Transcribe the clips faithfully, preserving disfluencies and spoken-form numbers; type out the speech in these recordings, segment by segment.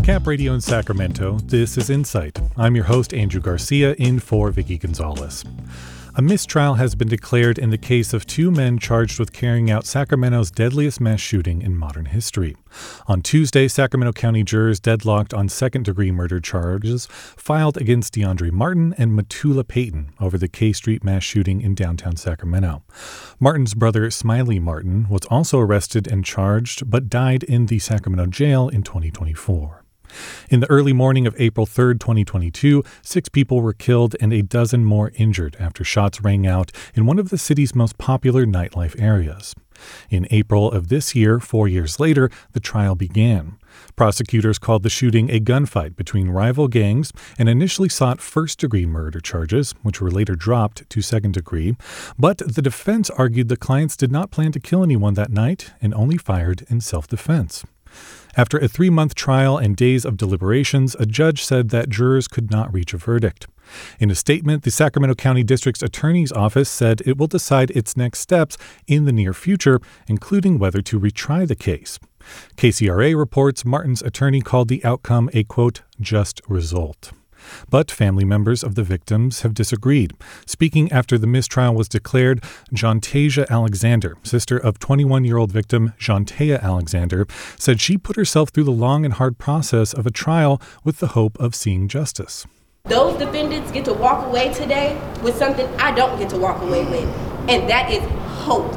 Cap Radio in Sacramento, this is Insight. I'm your host, Andrew Garcia, in for Vicky Gonzalez. A mistrial has been declared in the case of two men charged with carrying out Sacramento's deadliest mass shooting in modern history. On Tuesday, Sacramento County jurors deadlocked on second-degree murder charges filed against DeAndre Martin and Matula Payton over the K Street mass shooting in downtown Sacramento. Martin's brother, Smiley Martin, was also arrested and charged, but died in the Sacramento jail in twenty twenty-four. In the early morning of April third, twenty twenty-two, six people were killed and a dozen more injured after shots rang out in one of the city's most popular nightlife areas. In April of this year, four years later, the trial began. Prosecutors called the shooting a gunfight between rival gangs and initially sought first-degree murder charges, which were later dropped to second-degree. But the defense argued the clients did not plan to kill anyone that night and only fired in self-defense. After a three-month trial and days of deliberations, a judge said that jurors could not reach a verdict. In a statement, the Sacramento County District's Attorney's Office said it will decide its next steps in the near future, including whether to retry the case. K C R A reports Martin's attorney called the outcome a, quote, just result. But family members of the victims have disagreed. Speaking after the mistrial was declared, Jontasia Alexander, sister of twenty-one-year-old victim Jontea Alexander, said she put herself through the long and hard process of a trial with the hope of seeing justice. Those defendants get to walk away today with something I don't get to walk away with, and that is hope.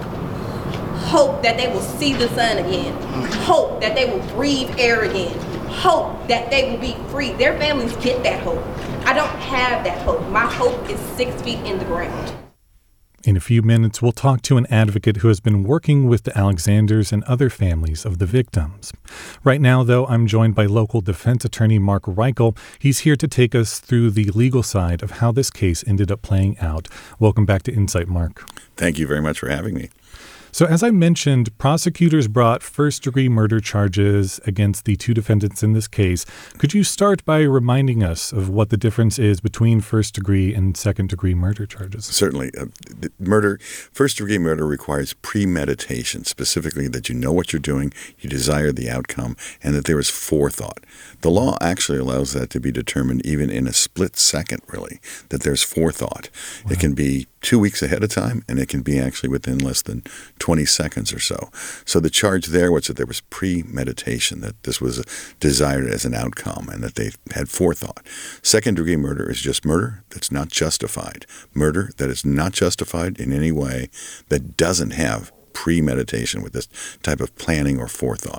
Hope that they will see the sun again. Hope that they will breathe air again. Hope that they will be free. Their families get that hope. I don't have that hope. My hope is six feet in the ground. In a few minutes, we'll talk to an advocate who has been working with the Alexanders and other families of the victims. Right now, though, I'm joined by local defense attorney Mark Reichel. He's here to take us through the legal side of how this case ended up playing out. Welcome back to Insight, Mark. Thank you very much for having me. So as I mentioned, prosecutors brought first-degree murder charges against the two defendants in this case. Could you start by reminding us of what the difference is between first-degree and second-degree murder charges? Certainly. Uh, murder, first-degree murder requires premeditation, specifically that you know what you're doing, you desire the outcome, and that there is forethought. The law actually allows that to be determined even in a split second, really, that there's forethought. Wow. It can be two weeks ahead of time, and it can be actually within less than twenty seconds or so. So the charge there was that there was premeditation, that this was desired as an outcome, and that they had forethought. Second-degree murder is just murder that's not justified. Murder that is not justified in any way, that doesn't have premeditation with this type of planning or forethought.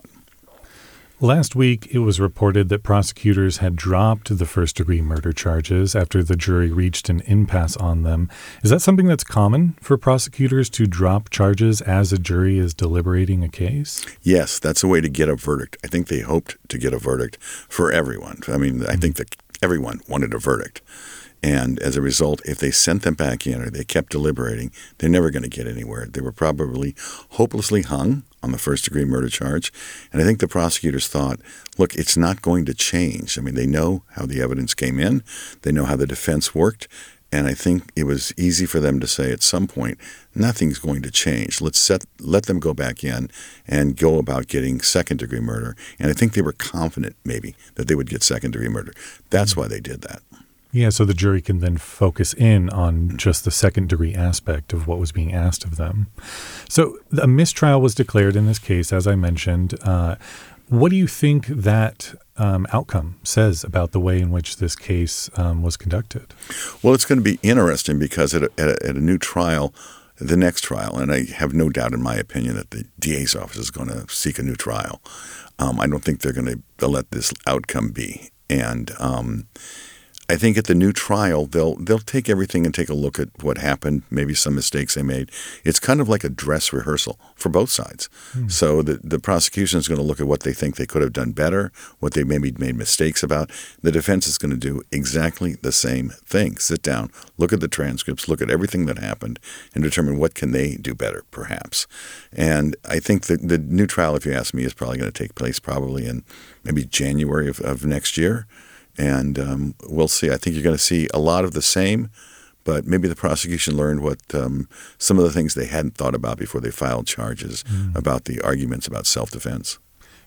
Last week, it was reported that prosecutors had dropped the first-degree murder charges after the jury reached an impasse on them. Is that something that's common for prosecutors to drop charges as a jury is deliberating a case? Yes, that's a way to get a verdict. I think they hoped to get a verdict for everyone. I mean, I think that everyone wanted a verdict. And as a result, if they sent them back in or they kept deliberating, they're never going to get anywhere. They were probably hopelessly hung on the first-degree murder charge. And I think the prosecutors thought, look, it's not going to change. I mean, they know how the evidence came in. They know how the defense worked. And I think it was easy for them to say at some point, nothing's going to change. Let's set, let them go back in and go about getting second-degree murder. And I think they were confident, maybe, that they would get second-degree murder. That's why they did that. Yeah, so the jury can then focus in on just the second-degree aspect of what was being asked of them. So a mistrial was declared in this case, as I mentioned. Uh, what do you think that um, outcome says about the way in which this case um, was conducted? Well, it's going to be interesting because at a, at a, at a new trial, the next trial, and I have no doubt in my opinion that the D A's office is going to seek a new trial. Um, I don't think they're going to let this outcome be. And um I think at the new trial, they'll they'll take everything and take a look at what happened, maybe some mistakes they made. It's kind of like a dress rehearsal for both sides. Hmm. So the, the prosecution is going to look at what they think they could have done better, what they maybe made mistakes about. The defense is going to do exactly the same thing. Sit down, look at the transcripts, look at everything that happened, and determine what can they do better, perhaps. And I think that the new trial, if you ask me, is probably going to take place probably in maybe January of, of next year. And um, we'll see. I think you're going to see a lot of the same, but maybe the prosecution learned what um, some of the things they hadn't thought about before they filed charges mm. about the arguments about self-defense.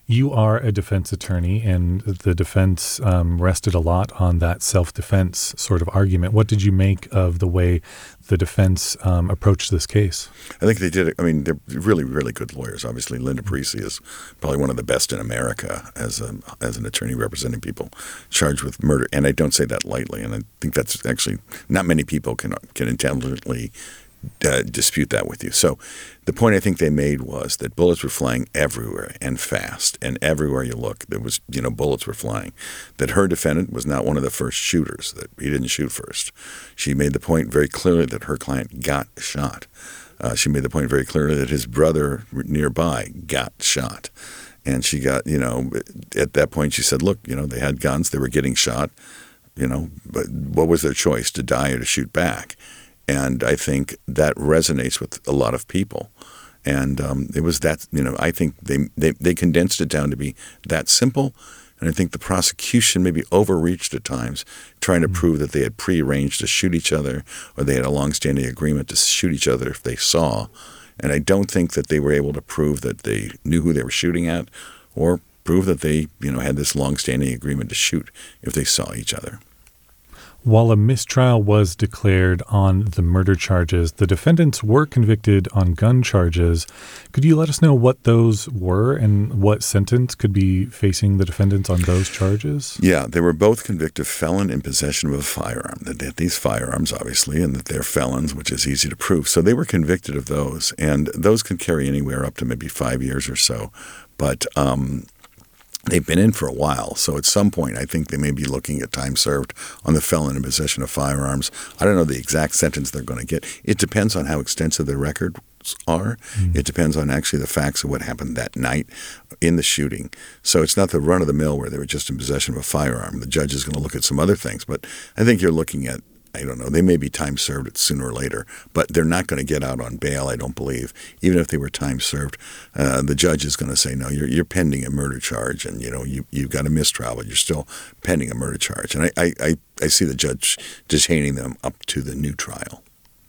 You are a defense attorney, and the defense um, rested a lot on that self-defense sort of argument. What did you make of the way the defense um, approached this case? I think they did it. I mean, they're really, really good lawyers. Obviously, Linda Parisi is probably one of the best in America as a, as an attorney representing people charged with murder. And I don't say that lightly. And I think that's actually not many people can can intelligently Uh, dispute that with you. So the point I think they made was that bullets were flying everywhere and fast, and everywhere you look, there was, you know, bullets were flying. That her defendant was not one of the first shooters, that he didn't shoot first. She made the point very clearly that her client got shot. Uh, she made the point very clearly that his brother nearby got shot. And she got, you know, at that point she said, look, you know, they had guns, they were getting shot, you know, but what was their choice, to die or to shoot back? And I think that resonates with a lot of people. And um, it was that, you know, I think they, they they condensed it down to be that simple. And I think the prosecution maybe overreached at times, trying to mm-hmm. prove that they had prearranged to shoot each other, or they had a longstanding agreement to shoot each other if they saw. And I don't think that they were able to prove that they knew who they were shooting at, or prove that they, you know, had this longstanding agreement to shoot if they saw each other. While a mistrial was declared on the murder charges, the defendants were convicted on gun charges. Could you let us know what those were and what sentence could be facing the defendants on those charges? Yeah, they were both convicted felon in possession of a firearm. That they had these firearms, obviously, and that they're felons, which is easy to prove. So they were convicted of those, and those can carry anywhere up to maybe five years or so. But um they've been in for a while, so at some point I think they may be looking at time served on the felon in possession of firearms. I don't know the exact sentence they're going to get. It depends on how extensive their records are. Mm. It depends on actually the facts of what happened that night in the shooting. So it's not the run-of-the-mill where they were just in possession of a firearm. The judge is going to look at some other things, but I think you're looking at, I don't know, they may be time served sooner or later, but they're not going to get out on bail, I don't believe. Even if they were time served, uh, the judge is going to say, no, you're you're pending a murder charge, and, you know, you, you've got a mistrial, but you're still pending a murder charge. And I, I, I see the judge detaining them up to the new trial.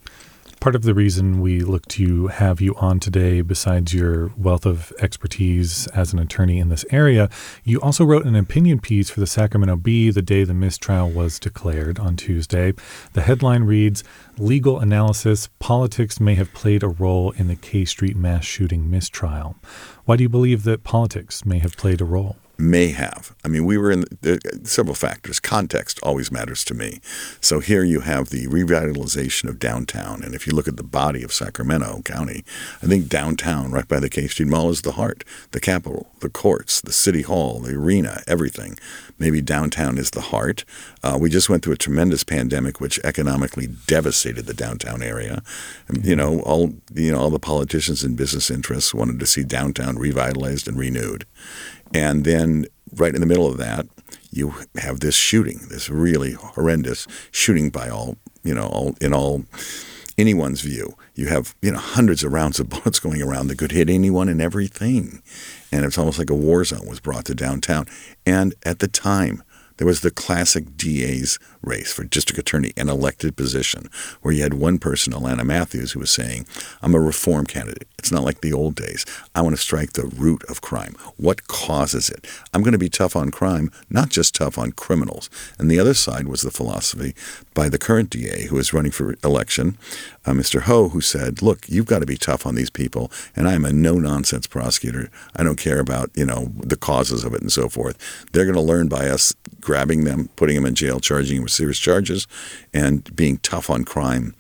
Part of the reason we look to have you on today, besides your wealth of expertise as an attorney in this area, you also wrote an opinion piece for the Sacramento Bee the day the mistrial was declared on Tuesday. The headline reads, "Legal Analysis, Politics May Have Played a Role in the K Street Mass Shooting Mistrial." Why do you believe that politics may have played a role? May have. I mean, we were in the, uh, several factors. Context always matters to me. So here you have the revitalization of downtown. And if you look at the body of Sacramento County, I think downtown, right by the K Street Mall, is the heart, the Capitol, the courts, the City Hall, the arena, everything. Maybe downtown is the heart. Uh, we just went through a tremendous pandemic, which economically devastated the downtown area. And, you know, all you know, all the politicians and business interests wanted to see downtown revitalized and renewed. And then right in the middle of that, you have this shooting, this really horrendous shooting by all, you know, all, in all anyone's view. You have, you know, hundreds of rounds of bullets going around that could hit anyone and everything. And it's almost like a war zone was brought to downtown. And at the time, there was the classic D A's race for district attorney, an elected position, where you had one person, Alana Matthews, who was saying, I'm a reform candidate. It's not like the old days. I want to strike the root of crime. What causes it? I'm going to be tough on crime, not just tough on criminals. And the other side was the philosophy by the current D A who is running for election, uh, Mister Ho, who said, look, you've got to be tough on these people, and I am a no-nonsense prosecutor. I don't care about, you know, the causes of it and so forth. They're going to learn by us grabbing them, putting them in jail, charging them with serious charges, and being tough on crime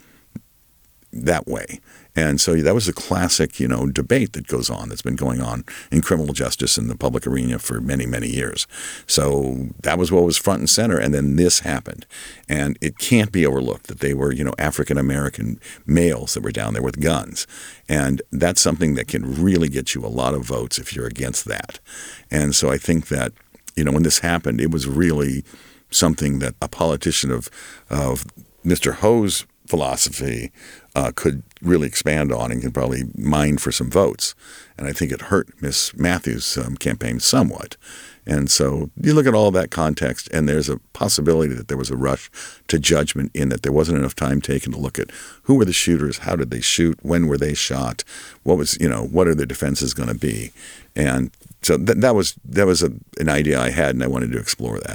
that way. And so that was a classic, you know, debate that goes on, that's been going on in criminal justice in the public arena for many, many years. So that was what was front and center. And then this happened. And it can't be overlooked that they were, you know, African-American males that were down there with guns. And that's something that can really get you a lot of votes if you're against that. And so I think that, you know, when this happened, it was really something that a politician of, of Mister Ho's philosophy uh, could really expand on and could probably mine for some votes. And I think it hurt Miss Matthews' um, campaign somewhat. And so you look at all that context, and there's a possibility that there was a rush to judgment in that there wasn't enough time taken to look at who were the shooters, how did they shoot, when were they shot, what was, you know, what are their defenses going to be. And so th- that was that was a, an idea I had, and I wanted to explore that.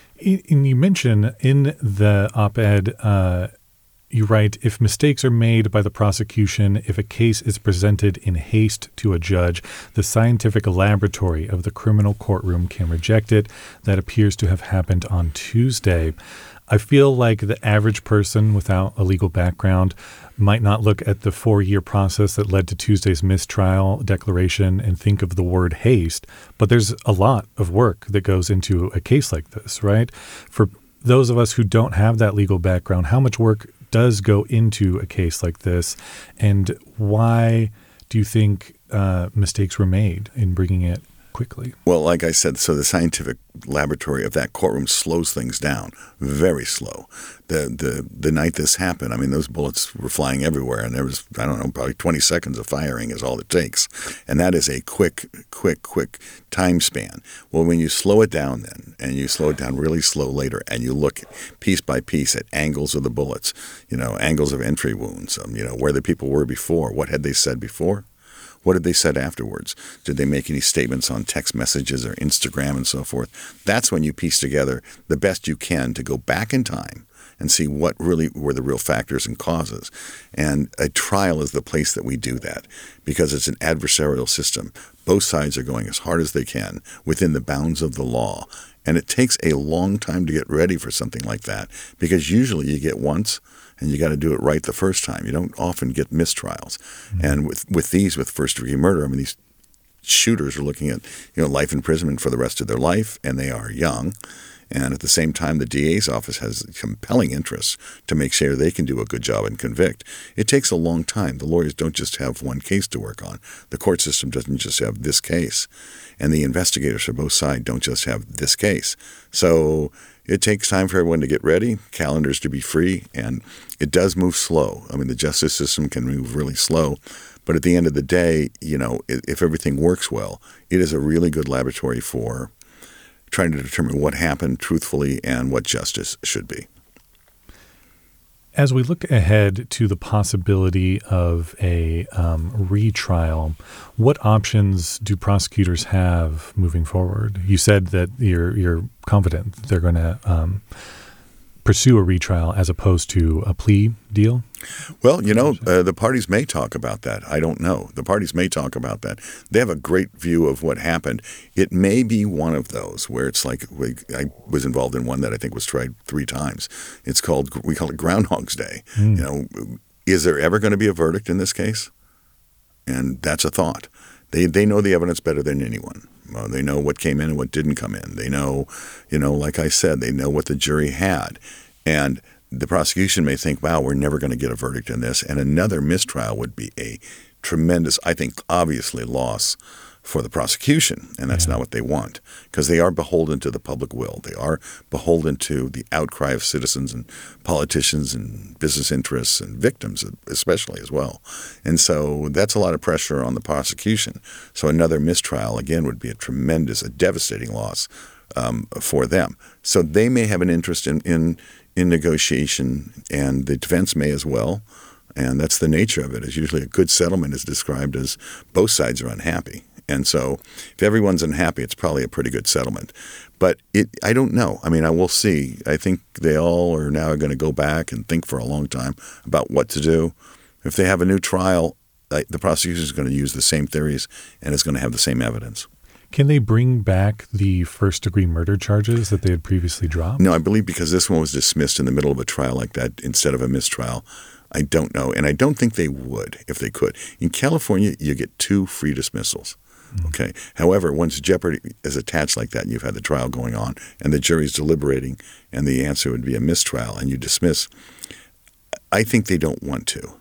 And you mention in the op-ed, uh, you write, if mistakes are made by the prosecution, if a case is presented in haste to a judge, the scientific laboratory of the criminal courtroom can reject it. That appears to have happened on Tuesday. I feel like the average person without a legal background might not look at the four-year process that led to Tuesday's mistrial declaration and think of the word haste, but there's a lot of work that goes into a case like this, right? For those of us who don't have that legal background, how much work does go into a case like this, and why do you think uh, mistakes were made in bringing it quickly? Well, like I said, so the scientific laboratory of that courtroom slows things down, very slow. The the the night this happened, I mean, those bullets were flying everywhere, and there was, I don't know, probably twenty seconds of firing is all it takes. And that is a quick, quick, quick time span. Well, when you slow it down then, and you slow it down really slow later, and you look piece by piece at angles of the bullets, you know, angles of entry wounds, um, you know, where the people were before, what had they said before? What had they said afterwards? Did they make any statements on text messages or Instagram and so forth? That's when you piece together the best you can to go back in time and see what really were the real factors and causes. And a trial is the place that we do that because it's an adversarial system. Both sides are going as hard as they can within the bounds of the law. And it takes a long time to get ready for something like that because usually you get once and you got to do it right the first time. You don't often get mistrials. Mm-hmm. And with, with these, with first-degree murder, I mean, these shooters are looking at, you know, life imprisonment for the rest of their life, and they are young. And at the same time, the D A's office has compelling interests to make sure they can do a good job and convict. It takes a long time. The lawyers don't just have one case to work on. The court system doesn't just have this case. And the investigators for both sides don't just have this case. So it takes time for everyone to get ready, calendars to be free, and it does move slow. I mean, the justice system can move really slow. But at the end of the day, you know, if everything works well, it is a really good laboratory for trying to determine what happened truthfully and what justice should be. As we look ahead to the possibility of a um, retrial, what options do prosecutors have moving forward? You said that you're you're confident they're going to um, pursue a retrial as opposed to a plea deal? Well, you know, uh, the parties may talk about that. I don't know. The parties may talk about that. They have a great view of what happened. It may be one of those where it's like I was involved in one that I think was tried three times. It's called, we call it Groundhog's Day. Mm. You know, is there ever going to be a verdict in this case? And that's a thought. They they know the evidence better than anyone. Uh, they know what came in and what didn't come in. They know, you know, like I said, they know what the jury had. And the prosecution may think, wow, we're never going to get a verdict in this. And another mistrial would be a tremendous, I think, obviously loss for the prosecution. And that's yeah. not what they want because they are beholden to the public will. They are beholden to the outcry of citizens and politicians and business interests and victims especially as well. And so that's a lot of pressure on the prosecution. So another mistrial, again, would be a tremendous, a devastating loss um, for them. So they may have an interest in, in in negotiation, and the defense may as well. And that's the nature of it. Is usually a good settlement is described as both sides are unhappy. And so if everyone's unhappy, it's probably a pretty good settlement. But it, I don't know. I mean, I will see. I think they all are now going to go back and think for a long time about what to do. If they have a new trial, the prosecution is going to use the same theories and is going to have the same evidence. Can they bring back the first-degree murder charges that they had previously dropped? No, I believe because this one was dismissed in the middle of a trial like that instead of a mistrial. I don't know, and I don't think they would if they could. In California, you get two free dismissals. Mm-hmm. Okay. However, once jeopardy is attached like that and you've had the trial going on and the jury's deliberating and the answer would be a mistrial and you dismiss, I think they don't want to.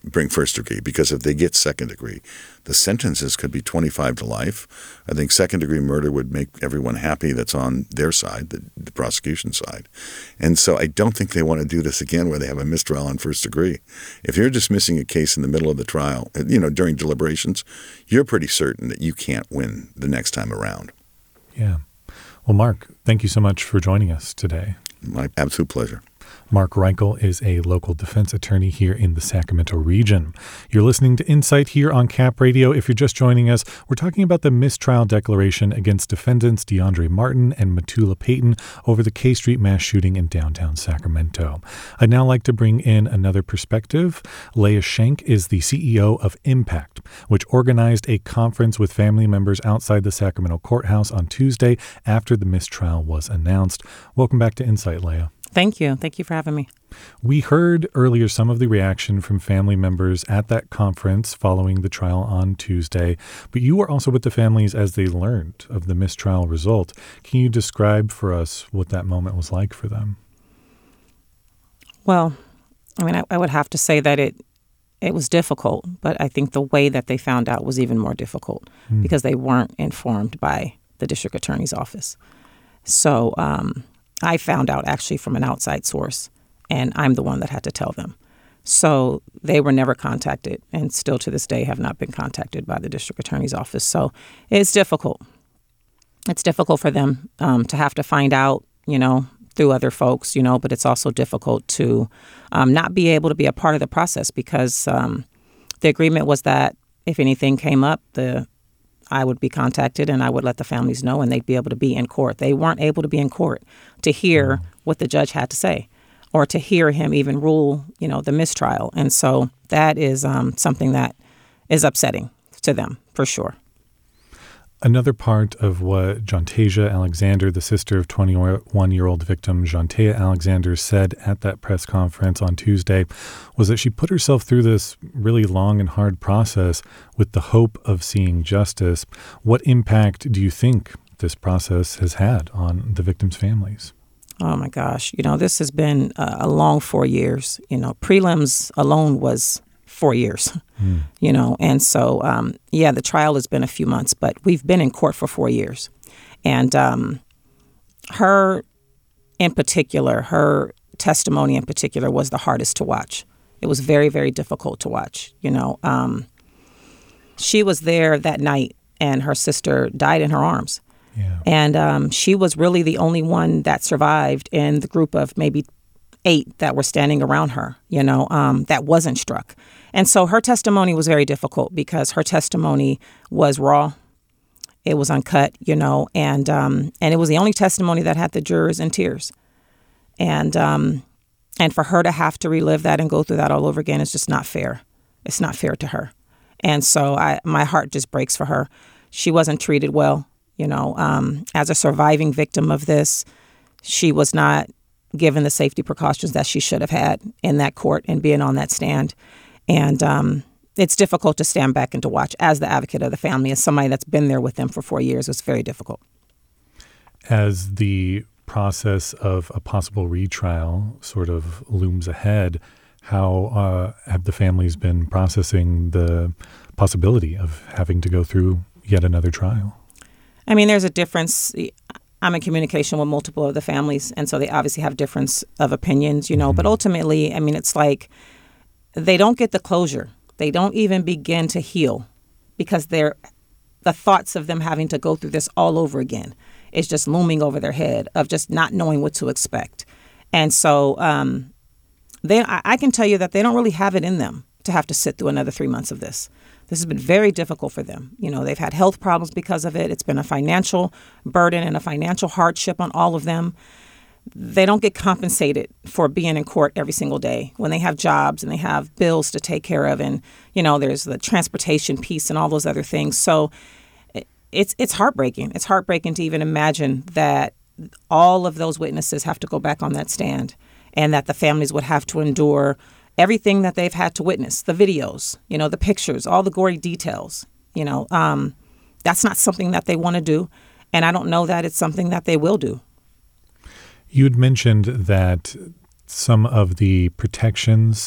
bring first degree, because if they get second degree, the sentences could be twenty-five to life. I think second degree murder would make everyone happy that's on their side, the, the prosecution side. And so I don't think they want to do this again where they have a mistrial on first degree. If you're dismissing a case in the middle of the trial, you know, during deliberations, you're pretty certain that you can't win the next time around. Yeah. Well, Mark, thank you so much for joining us today. My absolute pleasure. Mark Reichel is a local defense attorney here in the Sacramento region. You're listening to Insight here on Cap Radio. If you're just joining us, we're talking about the mistrial declaration against defendants DeAndre Martin and Matula Payton over the K Street mass shooting in downtown Sacramento. I'd now like to bring in another perspective. Leah Schenk is the C E O of Impact, which organized a conference with family members outside the Sacramento courthouse on Tuesday after the mistrial was announced. Welcome back to Insight, Leah. Thank you. Thank you for having me. We heard earlier some of the reaction from family members at that conference following the trial on Tuesday, but you were also with the families as they learned of the mistrial result. Can you describe for us what that moment was like for them? Well, I mean, I, I would have to say that it it was difficult, but I think the way that they found out was even more difficult mm. because they weren't informed by the district attorney's office. So, um, I found out actually from an outside source, and I'm the one that had to tell them. So they were never contacted, and still to this day have not been contacted by the district attorney's office. So it's difficult. It's difficult for them um, to have to find out, you know, through other folks, you know, but it's also difficult to um, not be able to be a part of the process because um, the agreement was that if anything came up, the I would be contacted and I would let the families know and they'd be able to be in court. They weren't able to be in court to hear what the judge had to say or to hear him even rule, you know, the mistrial. And so that is um, something that is upsetting to them for sure. Another part of what Jontasia Alexander, the sister of twenty-one-year-old victim Jontea Alexander, said at that press conference on Tuesday was that she put herself through this really long and hard process with the hope of seeing justice. What impact do you think this process has had on the victims' families? Oh, my gosh. You know, this has been a long four years. You know, prelims alone was four years, mm. you know, and so, um, yeah, the trial has been a few months, but we've been in court for four years. And um, her in particular, her testimony in particular was the hardest to watch. It was very, very difficult to watch. You know, um, she was there that night and her sister died in her arms. Yeah. And um, she was really the only one that survived in the group of maybe eight that were standing around her, you know, um, that wasn't struck. And so her testimony was very difficult because her testimony was raw. It was uncut, you know, and um, and it was the only testimony that had the jurors in tears. And um, and for her to have to relive that and go through that all over again is just not fair. It's not fair to her. And so I, my heart just breaks for her. She wasn't treated well, you know, um, as a surviving victim of this. She was not given the safety precautions that she should have had in that court and being on that stand. And um, it's difficult to stand back and to watch as the advocate of the family, as somebody that's been there with them for four years. It's very difficult. As the process of a possible retrial sort of looms ahead, how uh, have the families been processing the possibility of having to go through yet another trial? I mean, there's a difference. I'm in communication with multiple of the families, and so they obviously have difference of opinions, you know, mm-hmm. but ultimately, I mean, it's like they don't get the closure. They don't even begin to heal because they're the thoughts of them having to go through this all over again is just looming over their head of just not knowing what to expect. And so um, they, I, I can tell you that they don't really have it in them to have to sit through another three months of this. This has been very difficult for them. You know, they've had health problems because of it. It's been a financial burden and a financial hardship on all of them. They don't get compensated for being in court every single day when they have jobs and they have bills to take care of. And, you know, there's the transportation piece and all those other things. So it's it's heartbreaking. It's heartbreaking to even imagine that all of those witnesses have to go back on that stand and that the families would have to endure everything that they've had to witness, the videos, you know, the pictures, all the gory details. You know, um, that's not something that they want to do. And I don't know that it's something that they will do. You'd mentioned that some of the protections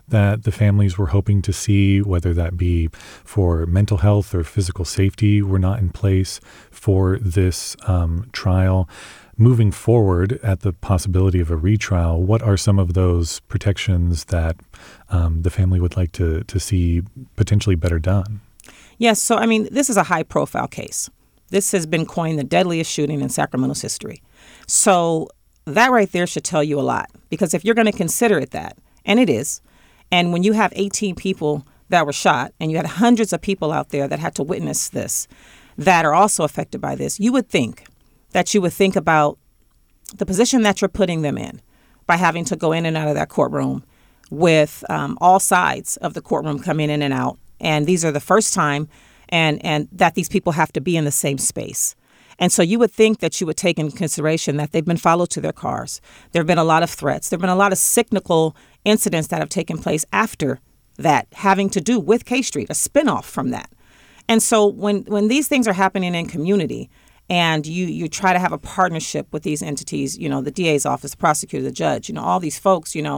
that the families were hoping to see, whether that be for mental health or physical safety, were not in place for this um, trial. Moving forward at the possibility of a retrial, what are some of those protections that um, the family would like to, to see potentially better done? Yes. So, I mean, this is a high-profile case. This has been coined the deadliest shooting in Sacramento's history. So that right there should tell you a lot, because if you're going to consider it that, and it is, and when you have eighteen people that were shot and you had hundreds of people out there that had to witness this that are also affected by this, you would think that you would think about the position that you're putting them in by having to go in and out of that courtroom with um, all sides of the courtroom coming in and out. And these are the first time and, and that these people have to be in the same space. And so you would think that you would take into consideration that they've been followed to their cars. There have been a lot of threats. There have been a lot of cyclical incidents that have taken place after that, having to do with K Street, a spinoff from that. And so when, when these things are happening in community, and you you try to have a partnership with these entities, you know, the D A's office, the prosecutor, the judge, you know, all these folks, you know,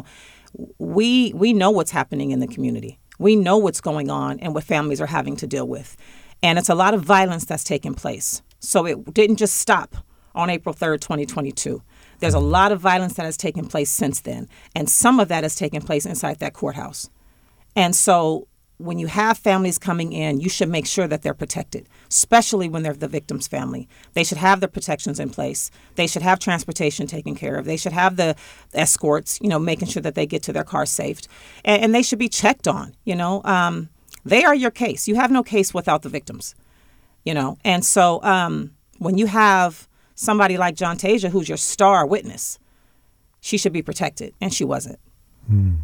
we we know what's happening in the community. We know what's going on and what families are having to deal with. And it's a lot of violence that's taking place. So it didn't just stop on April third, twenty twenty-two. There's a lot of violence that has taken place since then. And some of that has taken place inside that courthouse. And so when you have families coming in, you should make sure that they're protected, especially when they're the victim's family. They should have the protections in place. They should have transportation taken care of. They should have the escorts, you know, making sure that they get to their car safe. And, and they should be checked on, you know. Um, they are your case. You have no case without the victims, you know. And so um, when you have somebody like Jontasia, who's your star witness, she should be protected, and she wasn't. Hmm.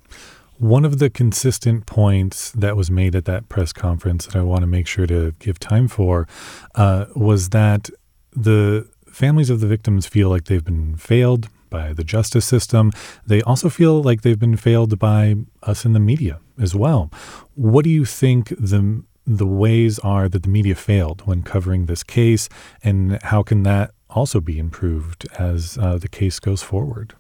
One of the consistent points that was made at that press conference that I want to make sure to give time for uh, was that the families of the victims feel like they've been failed by the justice system. They also feel like they've been failed by us in the media as well. What do you think the the ways are that the media failed when covering this case, and how can that also be improved as uh, the case goes forward?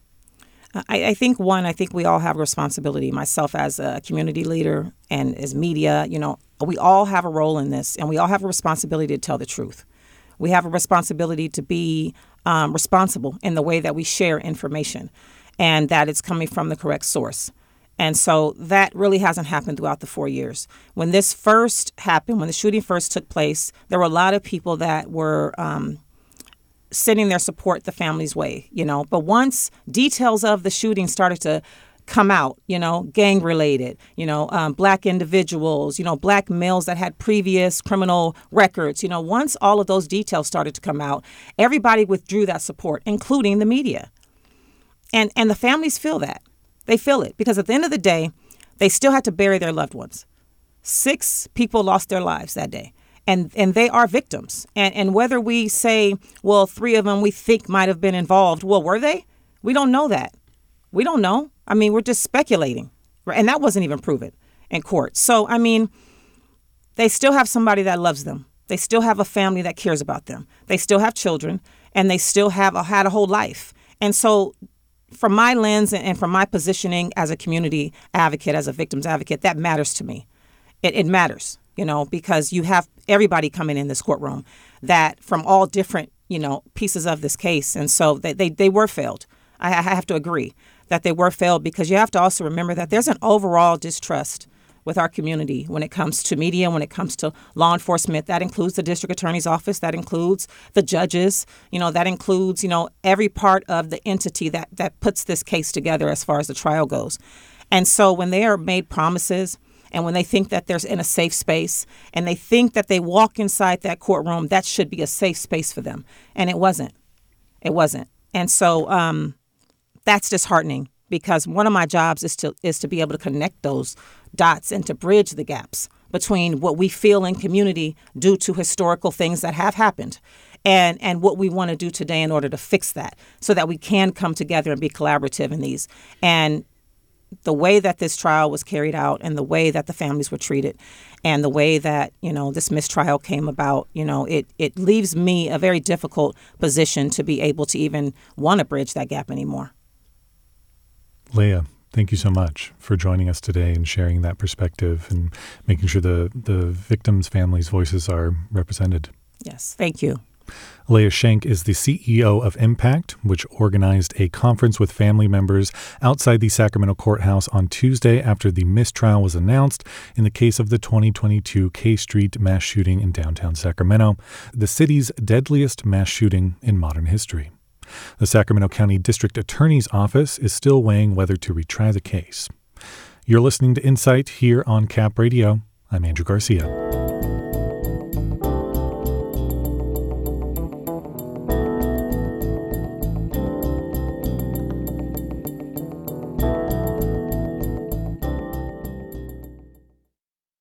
I, I think, one, I think we all have a responsibility, myself as a community leader and as media, you know, we all have a role in this, and we all have a responsibility to tell the truth. We have a responsibility to be um, responsible in the way that we share information, and that it's coming from the correct source. And so that really hasn't happened throughout the four years. When this first happened, when the shooting first took place, there were a lot of people that were um, sending their support the family's way, you know. But once details of the shooting started to come out, you know, gang related, you know, um, black individuals, you know, black males that had previous criminal records, you know, once all of those details started to come out, everybody withdrew that support, including the media. And and the families feel that. They feel it because at the end of the day, they still had to bury their loved ones. Six people lost their lives that day. And and they are victims. And and whether we say, well, three of them we think might have been involved, well, were they? We don't know that. We don't know. I mean, we're just speculating. Right? And that wasn't even proven in court. So, I mean, they still have somebody that loves them. They still have a family that cares about them. They still have children, and they still have a, had a whole life. And so from my lens and from my positioning as a community advocate, as a victim's advocate, that matters to me. It, it matters, you know, because you have everybody coming in this courtroom that from all different, you know, pieces of this case. And so they, they, they were failed. I, I have to agree that they were failed because you have to also remember that there's an overall distrust with our community when it comes to media, when it comes to law enforcement. That includes the district attorney's office. That includes the judges. You know, that includes, you know, every part of the entity that, that puts this case together as far as the trial goes. And so when they are made promises and when they think that they're in a safe space and they think that they walk inside that courtroom, that should be a safe space for them. And it wasn't. It wasn't. And so um, that's disheartening because one of my jobs is to is to be able to connect those dots and to bridge the gaps between what we feel in community due to historical things that have happened and, and what we want to do today in order to fix that so that we can come together and be collaborative in these. And the way that this trial was carried out and the way that the families were treated and the way that, you know, this mistrial came about, you know, it, it leaves me a very difficult position to be able to even want to bridge that gap anymore. Leah, Thank you so much for joining us today and sharing that perspective and making sure the, the victims' families' voices are represented. Yes, thank you. Leah Schenk is the C E O of Impact, which organized a conference with family members outside the Sacramento courthouse on Tuesday after the mistrial was announced in the case of the twenty twenty-two K Street mass shooting in downtown Sacramento, the city's deadliest mass shooting in modern history. The Sacramento County District Attorney's Office is still weighing whether to retry the case. You're listening to Insight here on Cap Radio. I'm Andrew Garcia.